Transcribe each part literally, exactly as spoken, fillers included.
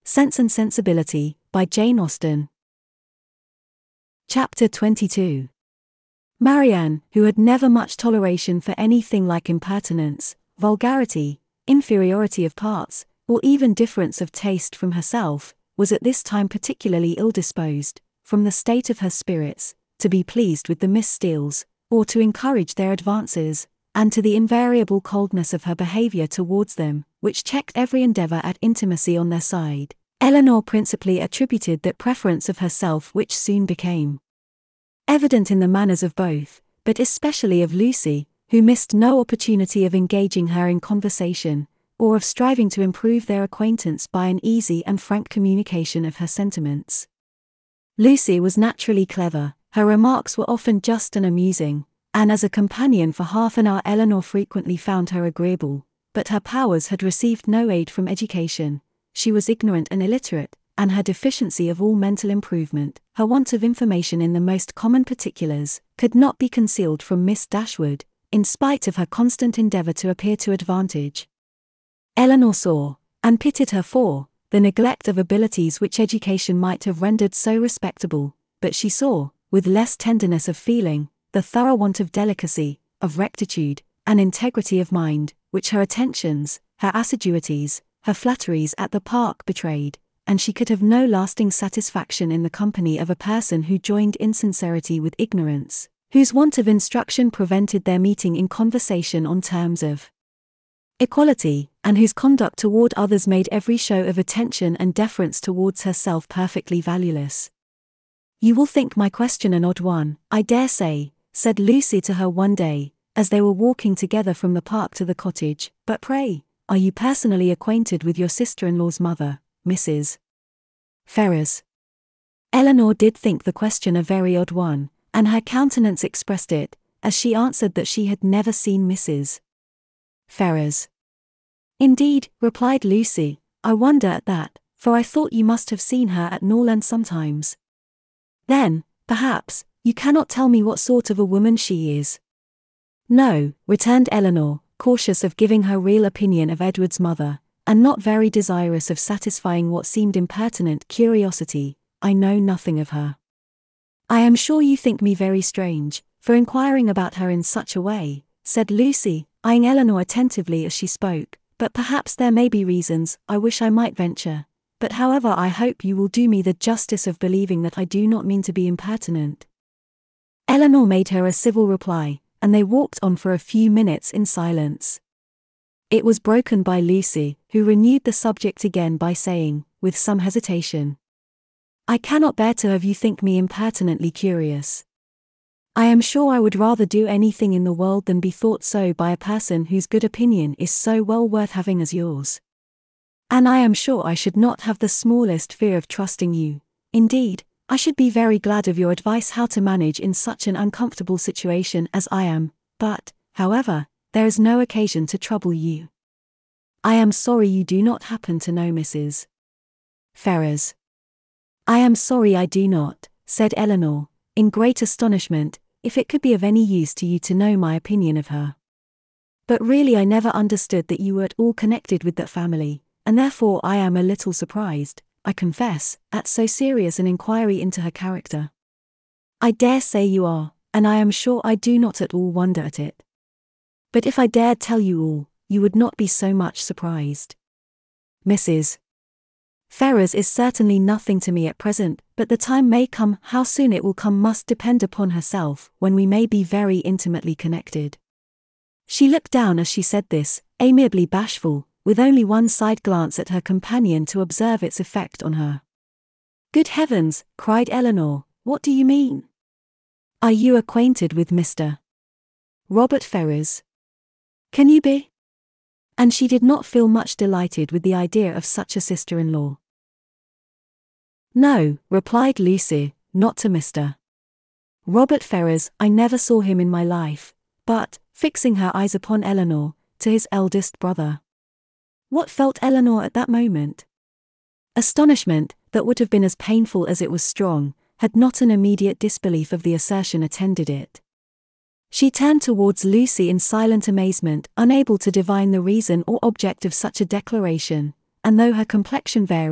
Sense and Sensibility, by Jane Austen. Chapter twenty-two. Marianne, who had never much toleration for anything like impertinence, vulgarity, inferiority of parts, or even difference of taste from herself, was at this time particularly ill-disposed, from the state of her spirits, to be pleased with the Miss Steeles, or to encourage their advances, and to the invariable coldness of her behaviour towards them, which checked every endeavour at intimacy on their side, Elinor principally attributed that preference of herself which soon became evident in the manners of both, but especially of Lucy, who missed no opportunity of engaging her in conversation, or of striving to improve their acquaintance by an easy and frank communication of her sentiments. Lucy was naturally clever, her remarks were often just and amusing, and as a companion for half an hour Elinor frequently found her agreeable, but her powers had received no aid from education. She was ignorant and illiterate, and her deficiency of all mental improvement, her want of information in the most common particulars, could not be concealed from Miss Dashwood, in spite of her constant endeavour to appear to advantage. Elinor saw, and pitied her for, the neglect of abilities which education might have rendered so respectable, but she saw, with less tenderness of feeling, the thorough want of delicacy, of rectitude, and integrity of mind, which her attentions, her assiduities, her flatteries at the Park betrayed, and she could have no lasting satisfaction in the company of a person who joined insincerity with ignorance, whose want of instruction prevented their meeting in conversation on terms of equality, and whose conduct toward others made every show of attention and deference towards herself perfectly valueless. "You will think my question an odd one, I dare say," said Lucy to her one day, as they were walking together from the Park to the cottage, "but pray, are you personally acquainted with your sister-in-law's mother, Missus Ferrars?" Elinor did think the question a very odd one, and her countenance expressed it, as she answered that she had never seen Missus Ferrars. "Indeed," replied Lucy, "I wonder at that, for I thought you must have seen her at Norland sometimes. Then, perhaps, you cannot tell me what sort of a woman she is." "No," returned Elinor, cautious of giving her real opinion of Edward's mother, and not very desirous of satisfying what seemed impertinent curiosity, "I know nothing of her." "I am sure you think me very strange, for inquiring about her in such a way," said Lucy, eyeing Elinor attentively as she spoke, "but perhaps there may be reasons I wish I might venture. But however I hope you will do me the justice of believing that I do not mean to be impertinent." Elinor made her a civil reply, and they walked on for a few minutes in silence. It was broken by Lucy, who renewed the subject again by saying, with some hesitation, "I cannot bear to have you think me impertinently curious. I am sure I would rather do anything in the world than be thought so by a person whose good opinion is so well worth having as yours. And I am sure I should not have the smallest fear of trusting you. Indeed, I should be very glad of your advice how to manage in such an uncomfortable situation as I am, but, however, there is no occasion to trouble you. I am sorry you do not happen to know Missus Ferrars." "I am sorry I do not," said Elinor, in great astonishment, "if it could be of any use to you to know my opinion of her. But really I never understood that you were at all connected with that family, and therefore I am a little surprised, I confess, at so serious an inquiry into her character." "I dare say you are, and I am sure I do not at all wonder at it. But if I dared tell you all, you would not be so much surprised. Missus Ferrars is certainly nothing to me at present, but the time may come. How soon it will come must depend upon herself, when we may be very intimately connected." She looked down as she said this, amiably bashful, with only one side glance at her companion to observe its effect on her. "Good heavens," cried Elinor, "what do you mean? Are you acquainted with Mister Robert Ferrars? Can you be?" And she did not feel much delighted with the idea of such a sister-in-law. "No," replied Lucy, "not to Mister Robert Ferrars. I never saw him in my life, but," fixing her eyes upon Elinor, "to his eldest brother." What felt Elinor at that moment? Astonishment, that would have been as painful as it was strong, had not an immediate disbelief of the assertion attended it. She turned towards Lucy in silent amazement, unable to divine the reason or object of such a declaration, and though her complexion varied,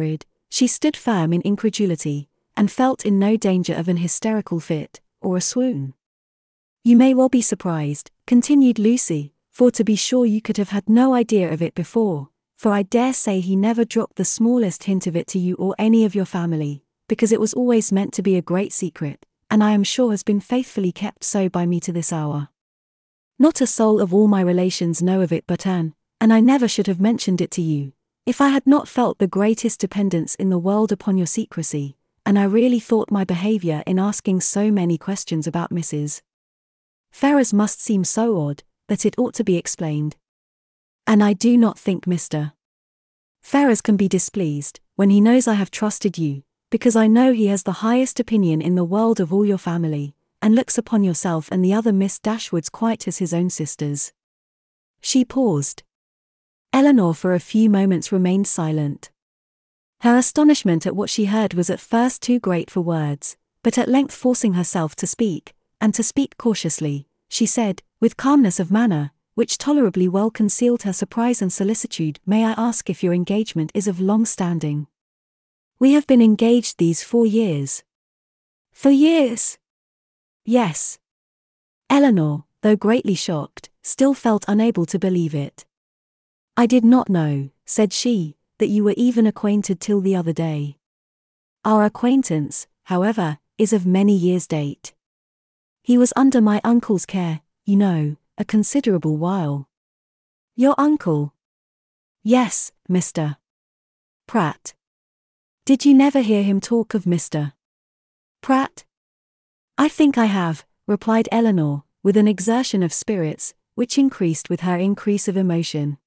She stood firm in incredulity, and felt in no danger of an hysterical fit, or a swoon. "You may well be surprised," continued Lucy, "for to be sure you could have had no idea of it before, for I dare say he never dropped the smallest hint of it to you or any of your family, because it was always meant to be a great secret, and I am sure has been faithfully kept so by me to this hour. Not a soul of all my relations know of it but Anne, and I never should have mentioned it to you, if I had not felt the greatest dependence in the world upon your secrecy, and I really thought my behaviour in asking so many questions about Missus Ferrars must seem so odd, that it ought to be explained. And I do not think Mister Ferrars can be displeased, when he knows I have trusted you, because I know he has the highest opinion in the world of all your family, and looks upon yourself and the other Miss Dashwoods quite as his own sisters." She paused. Eleanor for a few moments remained silent. Her astonishment at what she heard was at first too great for words, but at length forcing herself to speak, and to speak cautiously, she said, with calmness of manner, which tolerably well concealed her surprise and solicitude, "May I ask if your engagement is of long standing?" "We have been engaged these four years." "For years?" "Yes." Eleanor, though greatly shocked, still felt unable to believe it. "I did not know," said she, "that you were even acquainted till the other day. Our acquaintance, however, is of many years' date. He was under my uncle's care, you know, a considerable while." "Your uncle?" "Yes, Mister Pratt." "Did you never hear him talk of Mister Pratt?" "I think I have," replied Eleanor, with an exertion of spirits, which increased with her increase of emotion.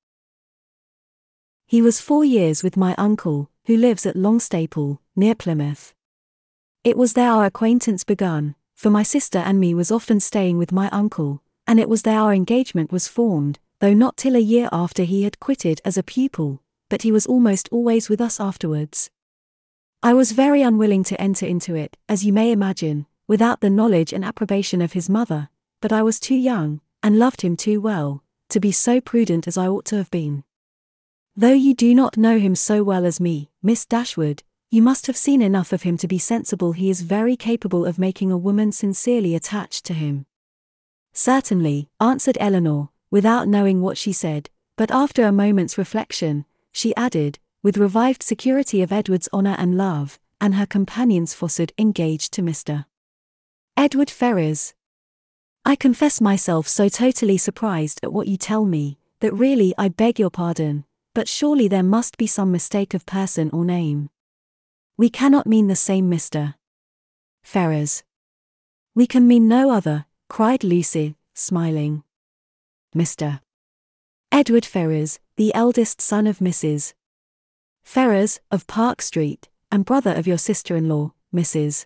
"He was four years with my uncle, who lives at Longstaple, near Plymouth. It was there our acquaintance begun, for my sister and me was often staying with my uncle, and it was there our engagement was formed, though not till a year after he had quitted as a pupil, but he was almost always with us afterwards. I was very unwilling to enter into it, as you may imagine, without the knowledge and approbation of his mother, but I was too young, and loved him too well, to be so prudent as I ought to have been. Though you do not know him so well as me, Miss Dashwood, you must have seen enough of him to be sensible he is very capable of making a woman sincerely attached to him." "Certainly," answered Eleanor, without knowing what she said, but after a moment's reflection, she added, with revived security of Edward's honour and love, and her companion's falsehood, engaged to Mister Edward Ferrars. "I confess myself so totally surprised at what you tell me, that really I beg your pardon, but surely there must be some mistake of person or name. We cannot mean the same Mister Ferrars." "We can mean no other," cried Lucy, smiling. "Mister Edward Ferrars, the eldest son of Missus Ferrars, of Park Street, and brother of your sister-in-law, Missus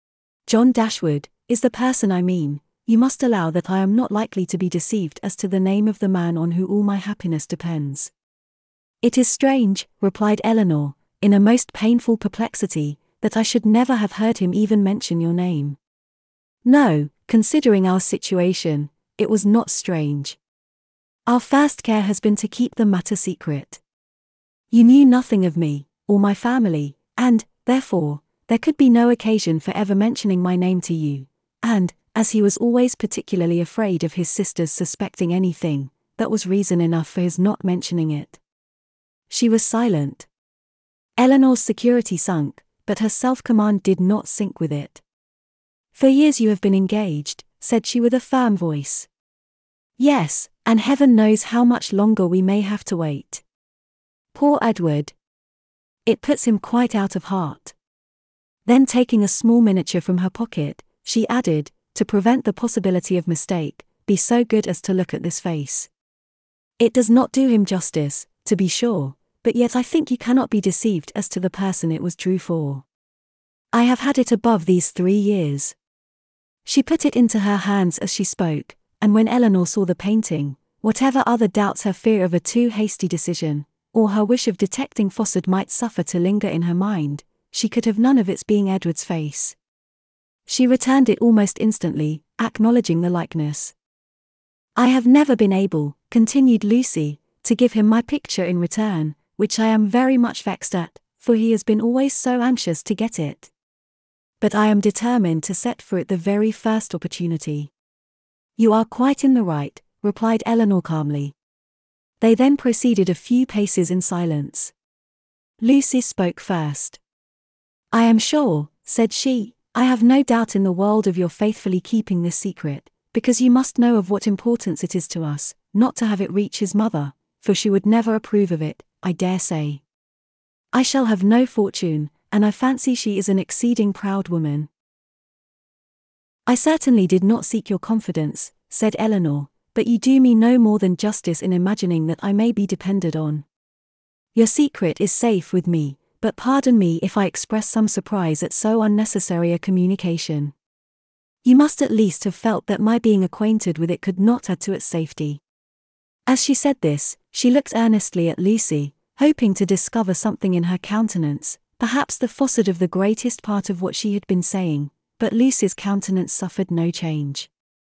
John Dashwood, is the person I mean. You must allow that I am not likely to be deceived as to the name of the man on whom all my happiness depends." "It is strange," replied Eleanor, in a most painful perplexity, "that I should never have heard him even mention your name." "No, considering our situation, it was not strange. Our first care has been to keep the matter secret. You knew nothing of me, or my family, and, therefore, there could be no occasion for ever mentioning my name to you, and, as he was always particularly afraid of his sisters suspecting anything, that was reason enough for his not mentioning it." She was silent. Eleanor's security sunk, but her self-command did not sink with it. "For years you have been engaged," said she with a firm voice. "Yes, and heaven knows how much longer we may have to wait. Poor Edward! It puts him quite out of heart." Then taking a small miniature from her pocket, she added, to prevent the possibility of mistake, "Be so good as to look at this face. It does not do him justice, to be sure, but yet I think you cannot be deceived as to the person it was drew for. I have had it above these three years." She put it into her hands as she spoke, and when Eleanor saw the painting, whatever other doubts her fear of a too hasty decision, or her wish of detecting falsehood might suffer to linger in her mind, she could have none of its being Edward's face. She returned it almost instantly, acknowledging the likeness. "I have never been able," continued Lucy, "to give him my picture in return, which I am very much vexed at, for he has been always so anxious to get it. But I am determined to set for it the very first opportunity. You are quite in the right, replied Eleanor calmly. They then proceeded a few paces in silence. Lucy spoke first. I am sure, said she, I have no doubt in the world of your faithfully keeping this secret, because you must know of what importance it is to us, not to have it reach his mother, for she would never approve of it, I dare say. I shall have no fortune, and I fancy she is an exceeding proud woman. I certainly did not seek your confidence, said Eleanor, but you do me no more than justice in imagining that I may be depended on. Your secret is safe with me, but pardon me if I express some surprise at so unnecessary a communication. You must at least have felt that my being acquainted with it could not add to its safety. As she said this, she looked earnestly at Lucy, hoping to discover something in her countenance, perhaps the facade of the greatest part of what she had been saying, but Lucy's countenance suffered no change.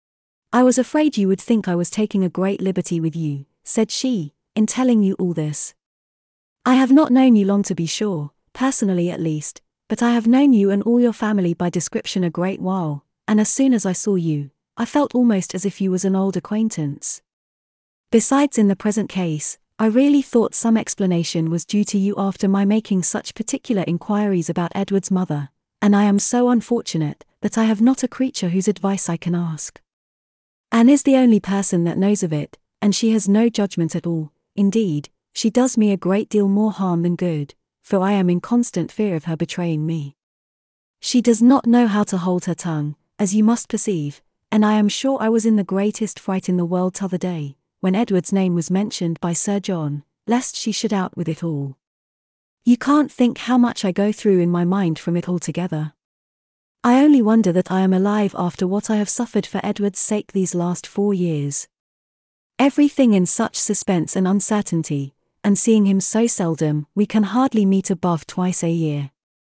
I was afraid you would think I was taking a great liberty with you, said she, in telling you all this. I have not known you long to be sure, personally at least, but I have known you and all your family by description a great while, and as soon as I saw you, I felt almost as if you was an old acquaintance. Besides, in the present case, I really thought some explanation was due to you after my making such particular inquiries about Edward's mother, and I am so unfortunate that I have not a creature whose advice I can ask. Anne is the only person that knows of it, and she has no judgment at all. Indeed, she does me a great deal more harm than good, for I am in constant fear of her betraying me. She does not know how to hold her tongue, as you must perceive, and I am sure I was in the greatest fright in the world t'other day, when Edward's name was mentioned by Sir John, lest she should out with it all. You can't think how much I go through in my mind from it altogether. I only wonder that I am alive after what I have suffered for Edward's sake these last four years. Everything in such suspense and uncertainty, and seeing him so seldom, we can hardly meet above twice a year.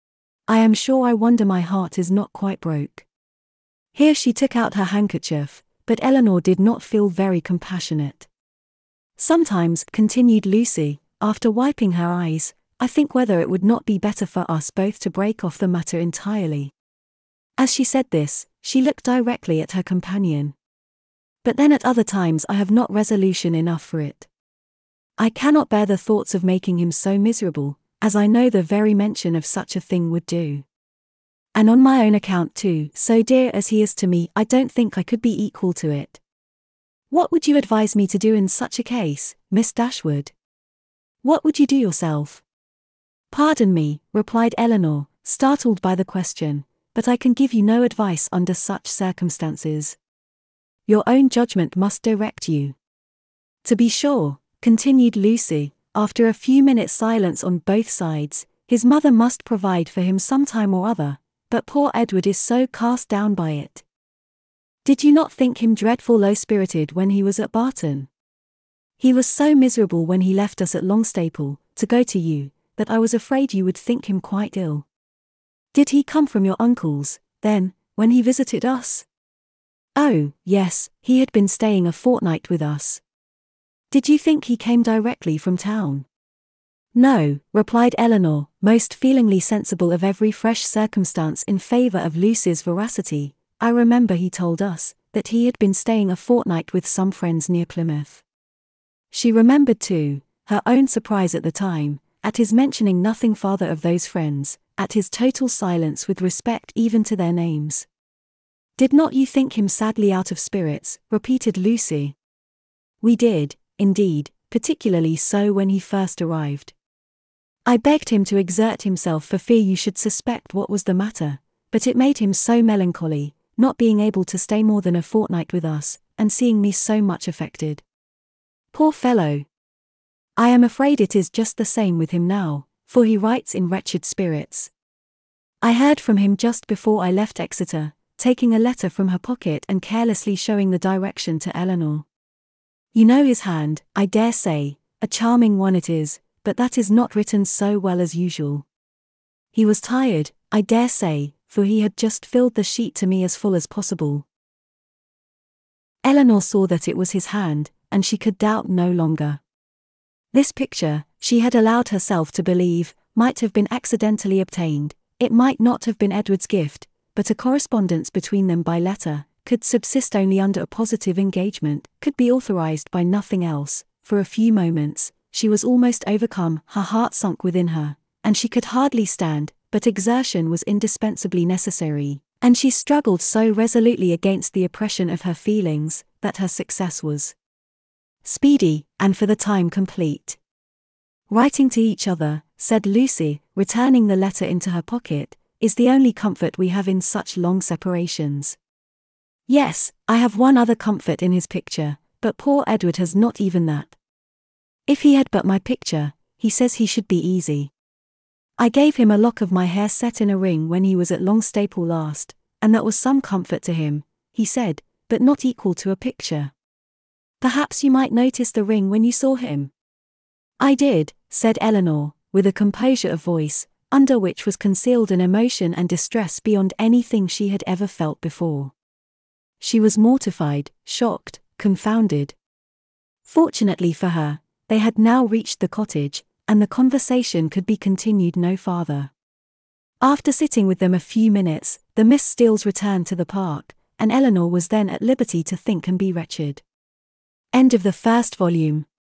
I am sure I wonder my heart is not quite broke. Here she took out her handkerchief, but Eleanor did not feel very compassionate. Sometimes, continued Lucy, after wiping her eyes, I think whether it would not be better for us both to break off the matter entirely. As she said this, she looked directly at her companion. But then at other times I have not resolution enough for it. I cannot bear the thoughts of making him so miserable, as I know the very mention of such a thing would do. And on my own account too, so dear as he is to me, I don't think I could be equal to it. What would you advise me to do in such a case, Miss Dashwood? What would you do yourself? Pardon me, replied Eleanor, startled by the question, but I can give you no advice under such circumstances. Your own judgment must direct you. To be sure, continued Lucy, after a few minutes' silence on both sides, his mother must provide for him some time or other, but poor Edward is so cast down by it. Did you not think him dreadful low-spirited when he was at Barton? He was so miserable when he left us at Longstaple, to go to you, that I was afraid you would think him quite ill. Did he come from your uncle's, then, when he visited us? Oh, yes, he had been staying a fortnight with us. Did you think he came directly from town? No, replied Eleanor, most feelingly sensible of every fresh circumstance in favour of Lucy's veracity. I remember he told us that he had been staying a fortnight with some friends near Plymouth. She remembered too, her own surprise at the time, at his mentioning nothing farther of those friends, at his total silence with respect even to their names. Did not you think him sadly out of spirits? Repeated Lucy. We did, indeed, particularly so when he first arrived. I begged him to exert himself for fear you should suspect what was the matter, but it made him so melancholy, not being able to stay more than a fortnight with us, and seeing me so much affected. Poor fellow! I am afraid it is just the same with him now, for he writes in wretched spirits. I heard from him just before I left Exeter, taking a letter from her pocket and carelessly showing the direction to Eleanor. You know his hand, I dare say, a charming one it is, but that is not written so well as usual. He was tired, I dare say, for he had just filled the sheet to me as full as possible. Eleanor saw that it was his hand, and she could doubt no longer. This picture, she had allowed herself to believe, might have been accidentally obtained. It might not have been Edward's gift, but a correspondence between them by letter could subsist only under a positive engagement, could be authorized by nothing else. For a few moments, she was almost overcome, her heart sunk within her, and she could hardly stand, but exertion was indispensably necessary, and she struggled so resolutely against the oppression of her feelings, that her success was speedy, and for the time complete. "Writing to each other," said Lucy, returning the letter into her pocket, "is the only comfort we have in such long separations. Yes, I have one other comfort in his picture, but poor Edward has not even that. If he had but my picture, he says he should be easy. I gave him a lock of my hair set in a ring when he was at Longstaple last, and that was some comfort to him, he said, but not equal to a picture. Perhaps you might notice the ring when you saw him." "I did," said Eleanor, with a composure of voice, under which was concealed an emotion and distress beyond anything she had ever felt before. She was mortified, shocked, confounded. Fortunately for her, they had now reached the cottage, and the conversation could be continued no farther. After sitting with them a few minutes, the Miss Steeles returned to the park, and Eleanor was then at liberty to think and be wretched. End of the first volume.